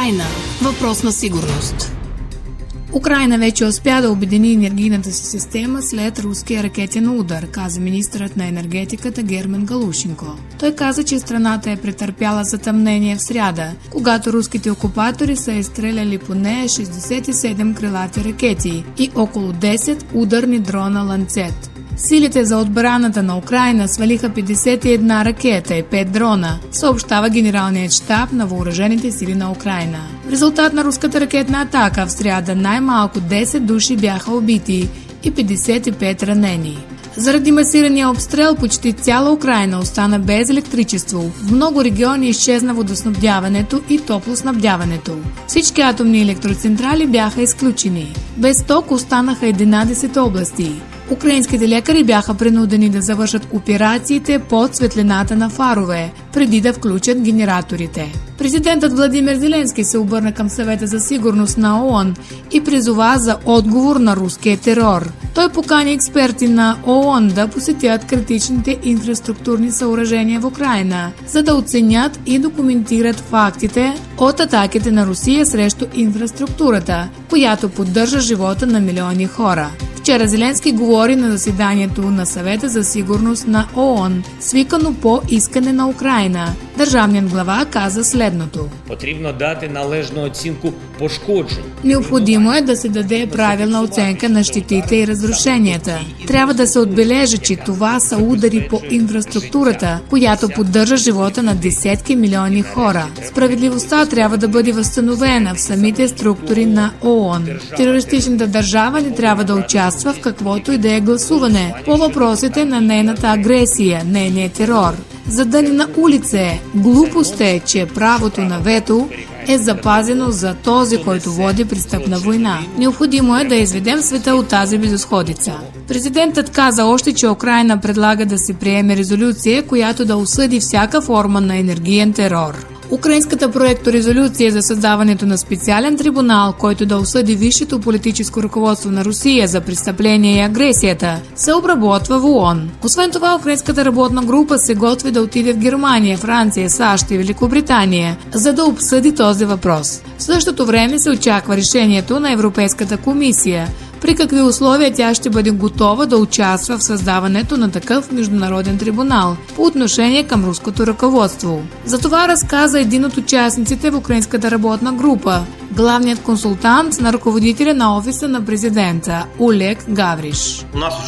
Украйна – въпрос на сигурност. Украйна вече успя да обедини енергийната си система след руския ракетен удар, каза министърът на енергетиката Герман Галушенко. Той каза, че страната е претърпяла затъмнение в сряда, когато руските окупатори са изстреляли по нея 67 крилати ракети и около 10 ударни дрона Ланцет. Силите за отбраната на Украйна свалиха 51 ракета и 5 дрона, съобщава генералният щаб на въоръжените сили на Украйна. В резултат на руската ракетна атака в сряда най-малко 10 души бяха убити и 55 ранени. Заради масирания обстрел почти цяла Украйна остана без електричество. В много региони изчезна водоснабдяването и топлоснабдяването. Всички атомни електроцентрали бяха изключени. Без ток останаха 11 области. Украинските лекари бяха принудени да завършат операциите под светлината на фарове, преди да включат генераторите. Президентът Владимир Зеленски се обърна към Съвета за сигурност на ООН и призова за отговор на руския терор. Той покани експерти на ООН да посетят критичните инфраструктурни съоръжения в Украйна, за да оценят и документират фактите от атаките на Русия срещу инфраструктурата, която поддържа живота на милиони хора. Вчера Зеленски говори на заседанието на Съвета за сигурност на ООН, свикано по искане на Украйна. Държавният глава каза следното. Потрібно дати належну оцінку пошкоджень. Необходимо е да се даде правилна оценка на щетите и разрушенията. Трябва да се отбележи, че това са удари по инфраструктурата, която поддържа живота на десетки милиони хора. Справедливостта трябва да бъде възстановена в самите структури на ООН. Терористичната държава не трябва да участва в каквото и да е гласуване по въпросите на нейната агресия, нейния терор. Задъни на улица е. Глупост е, че правото на вето е запазено за този, който води престъпна война. Необходимо е да изведем света от тази безисходица. Президентът каза още, че Украйна предлага да се приеме резолюция, която да осъди всяка форма на енергиен терор. Украинската проекторезолюция за създаването на специален трибунал, който да осъди висшето политическо ръководство на Русия за престъпление и агресията, се обработва в ООН. Освен това, украинската работна група се готви да отиде в Германия, Франция, САЩ и Великобритания, за да обсъди този въпрос. В същото време се очаква решението на Европейската комисия, при какви условия тя ще бъде готова да участва в създаването на такъв международен трибунал по отношение към руското ръководство. За това разказа един от участниците в украинската работна група, главният консултант на ръководителя на офиса на президента Олег Гавриш.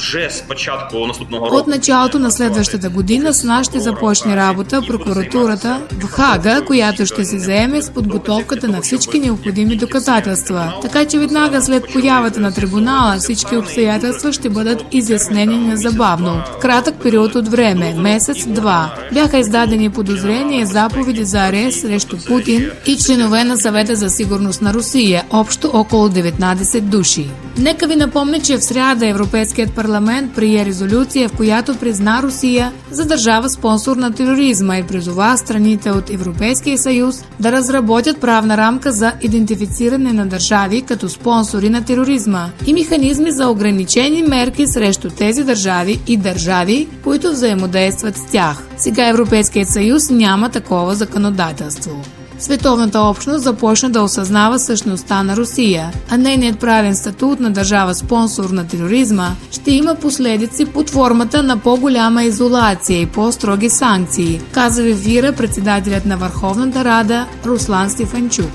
От началото на следващата година с нас ще започне работа прокуратурата в Хага, която ще се заеме с подготовката на всички необходими доказателства. Така че веднага след появата на трибунала всички обстоятелства ще бъдат изяснени незабавно. В кратък период от време, месец-два, бяха издадени подозрения и заповеди за арест срещу Путин и членове на Съвета за сигурност на Русия, общо около 19 души. Нека ви напомня, че в сряда Европейският парламент прие резолюция, в която призна Русия за държава спонсор на тероризма и призова страните от Европейския съюз да разработят правна рамка за идентифициране на държави като спонсори на тероризма и механизми за ограничени мерки срещу тези държави и държави, които взаимодействат с тях. Сега Европейският съюз няма такова законодателство. Световната общност започна да осъзнава същността на Русия, а нейният правен статут на държава спонсор на тероризма ще има последици под формата на по-голяма изолация и по-строги санкции, каза в ефира председателят на Върховната Рада Руслан Стефанчук.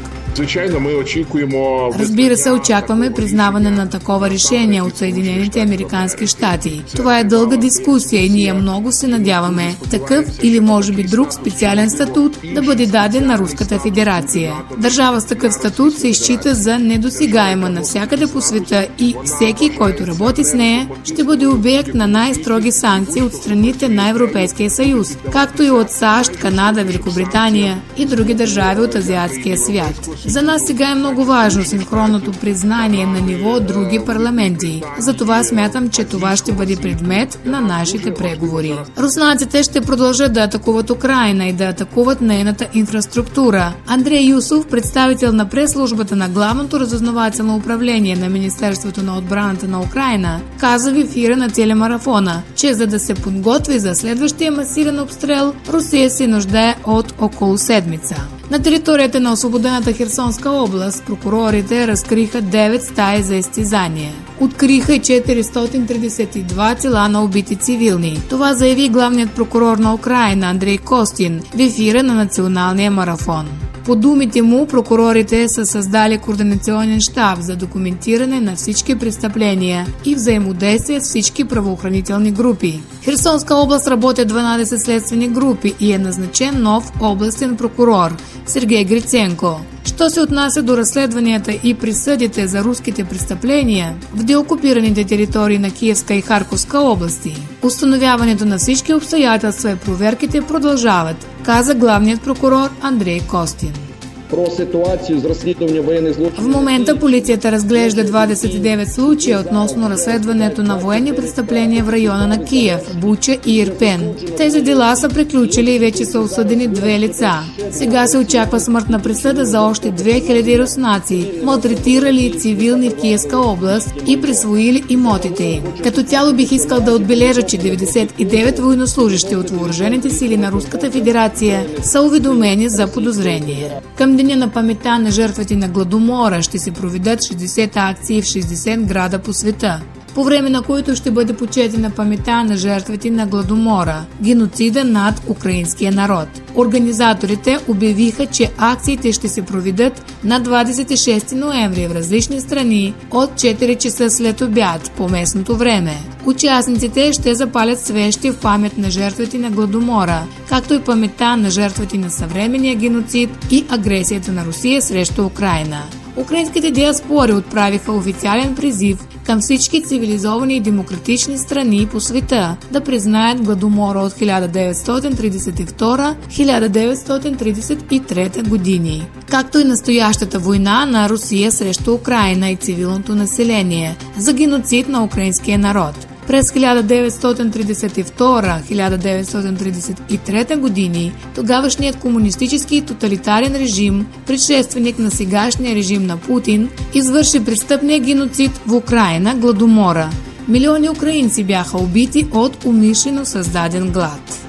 Разбира се, очакваме признаване на такова решение от Съединените американски щати. Това е дълга дискусия и ние много се надяваме такъв или може би друг специален статут да бъде даден на Руската федерация. Държава с такъв статут се изчита за недосегаема навсякъде по света и всеки, който работи с нея, ще бъде обект на най-строги санкции от страните на Европейския съюз, както и от САЩ, Канада, Великобритания и други държави от азиатския свят. За нас сега е много важно синхронното признание на ниво други парламенти. Затова смятам, че това ще бъде предмет на нашите преговори. Руснаците ще продължат да атакуват Украйна и да атакуват нейната инфраструктура. Андрей Юсов, представител на прес-службата на Главното разузнавателно управление на Министерството на отбраната на Украйна, каза в ефира на телемарафона, че за да се подготви за следващия масиран обстрел, Русия се нуждае от около седмица. На територията на освободената Херсонска област прокурорите разкриха 9 стаи за изтезания. Откриха и 432 тела на убити цивилни. Това заяви главният прокурор на Украйна Андрей Костин в ефира на националния марафон. По думите му, прокурорите са създали координационен щаб за документиране на всички престъпления и взаимодействие с всички правоохранителни групи. В Херсонска област работят 12 следствени групи и е назначен нов областен прокурор Сергей Гриценко. Що се отнася до разследванията и присъдите за руските престъпления в деокупираните територии на Киевска и Харковска области, установяването на всички обстоятелства и проверките продължават, каза главният прокурор Андрей Костин. В момента полицията разглежда 29 случая относно разследването на военни престъпления в района на Киев, Буча и Ирпен. Тези дела са приключили и вече са осъдени 2 лица. Сега се очаква смъртна присъда за още 2000 руснаци, малтретирали цивилни в Киевска област и присвоили имотите им. Като цяло бих искал да отбележа, че 99 военнослужащи от въоръжените сили на Руската федерация са уведомени за подозрение. Към Деня на паметта на жертвите на Гладомора ще се проведат 60 акции в 60 града по света, по време на които ще бъде почетена паметта на жертвите на Гладомора, геноцида над украинския народ. Организаторите обявиха, че акциите ще се проведат на 26 ноември в различни страни от 4 часа след обяд по местното време. Участниците ще запалят свещи в памет на жертвите на Гладомора, както и паметта на жертвите на съвременния геноцид и агресията на Русия срещу Украйна. Украинските диаспори отправиха официален призив към всички цивилизовани и демократични страни по света да признаят Гладомора от 1932-1933 години, както и настоящата война на Русия срещу Украйна и цивилното население за геноцид на украинския народ. През 1932-1933 години тогавашният комунистически и тоталитарен режим, предшественик на сегашния режим на Путин, извърши престъпния геноцид в Украйна, Гладомора. Милиони украинци бяха убити от умишлено създаден глад.